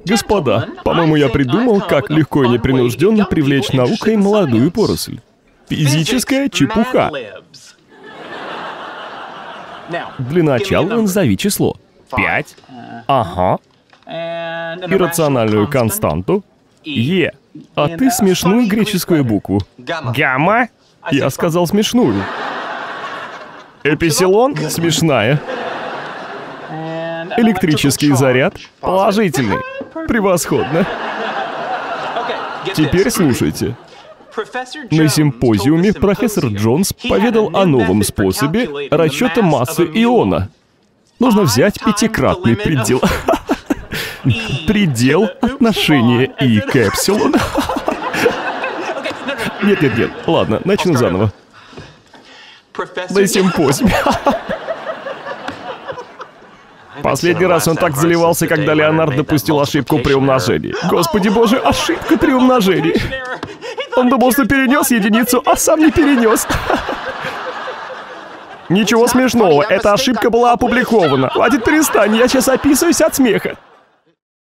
Господа, по-моему, я придумал, как легко и непринужденно привлечь наукой молодую поросль. Физическая чепуха. Для начала назови число. 5. Ага. Иррациональную константу. Е. А ты смешную греческую букву. Гамма? Я сказал смешную. Эпсилон? Смешная. Электрический заряд? Положительный. Превосходно. Теперь слушайте. На симпозиуме профессор Джонс поведал о новом способе расчета массы иона. Нужно взять пятикратный предел. Предел отношения И к эпсилон. Нет. Ладно, начну заново. На симпозиуме. Последний раз он так заливался, когда Леонард допустил ошибку при умножении. Господи боже, ошибка при умножении. Он думал, что перенес единицу, а сам не перенес. Ничего смешного, эта ошибка была опубликована. Хватит, перестань, я сейчас описываюсь от смеха.